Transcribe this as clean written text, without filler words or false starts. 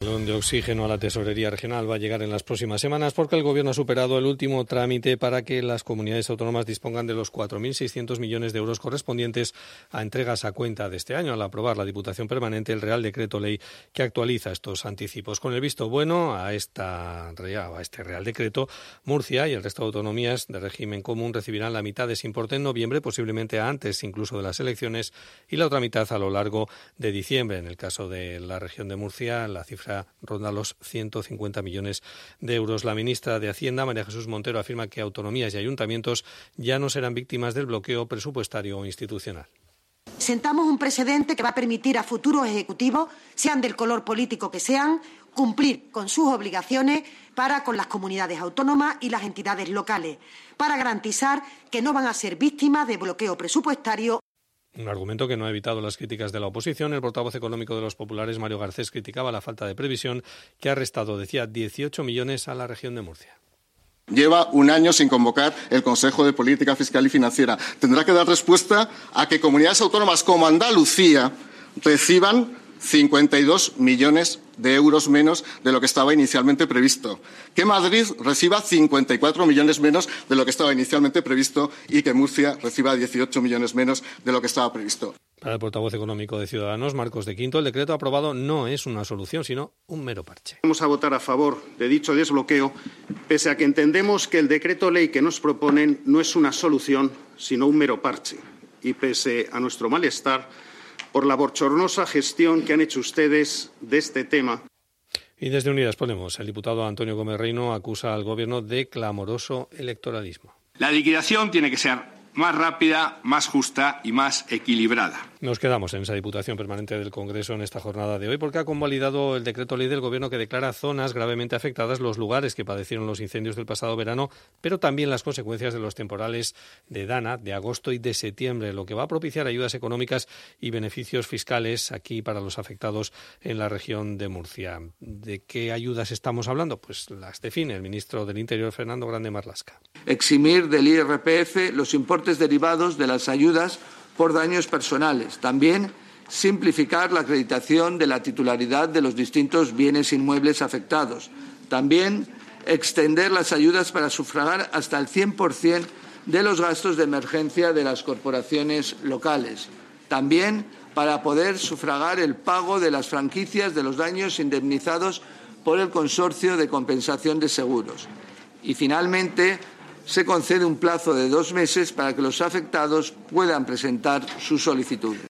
balón de oxígeno a la Tesorería Regional va a llegar en las próximas semanas porque el Gobierno ha superado el último trámite para que las comunidades autónomas dispongan de los 4.600 millones de euros correspondientes a entregas a cuenta de este año, al aprobar la Diputación Permanente el Real Decreto Ley que actualiza estos anticipos. Con el visto bueno a este Real Decreto, Murcia y el resto de autonomías de régimen común recibirán la mitad de ese importe en noviembre, posiblemente antes incluso de las elecciones, y la otra mitad a lo largo de diciembre. En el caso de la región de Murcia, la cifra ronda los 150 millones de euros. La ministra de Hacienda, María Jesús Montero, afirma que autonomías y ayuntamientos ya no serán víctimas del bloqueo presupuestario o institucional. Sentamos un precedente que va a permitir a futuros ejecutivos, sean del color político que sean, cumplir con sus obligaciones para con las comunidades autónomas y las entidades locales, para garantizar que no van a ser víctimas de bloqueo presupuestario. Un argumento que no ha evitado las críticas de la oposición. El portavoz económico de los populares, Mario Garcés, criticaba la falta de previsión que ha restado, decía, 18 millones a la región de Murcia. Lleva un año sin convocar el Consejo de Política Fiscal y Financiera. Tendrá que dar respuesta a que comunidades autónomas como Andalucía reciban 52 millones de euros menos de lo que estaba inicialmente previsto, que Madrid reciba 54 millones menos de lo que estaba inicialmente previsto y que Murcia reciba 18 millones menos de lo que estaba previsto. Para el portavoz económico de Ciudadanos, Marcos de Quinto, el decreto aprobado no es una solución, sino un mero parche. Vamos a votar a favor de dicho desbloqueo, pese a que entendemos que el decreto ley que nos proponen no es una solución, sino un mero parche, y pese a nuestro malestar por la bochornosa gestión que han hecho ustedes de este tema. Y desde Unidas Podemos, el diputado Antonio Gómez Reino acusa al Gobierno de clamoroso electoralismo. La liquidación tiene que ser más rápida, más justa y más equilibrada. Nos quedamos en esa Diputación Permanente del Congreso en esta jornada de hoy porque ha convalidado el decreto ley del Gobierno que declara zonas gravemente afectadas los lugares que padecieron los incendios del pasado verano, pero también las consecuencias de los temporales de Dana, de agosto y de septiembre, lo que va a propiciar ayudas económicas y beneficios fiscales aquí para los afectados en la región de Murcia. ¿De qué ayudas estamos hablando? Pues las define el ministro del Interior, Fernando Grande Marlaska. Eximir del IRPF los importes derivados de las ayudas por daños personales. También simplificar la acreditación de la titularidad de los distintos bienes inmuebles afectados. También extender las ayudas para sufragar hasta el 100% de los gastos de emergencia de las corporaciones locales. También para poder sufragar el pago de las franquicias de los daños indemnizados por el Consorcio de Compensación de Seguros. Y finalmente, se concede un plazo de 2 meses para que los afectados puedan presentar sus solicitudes.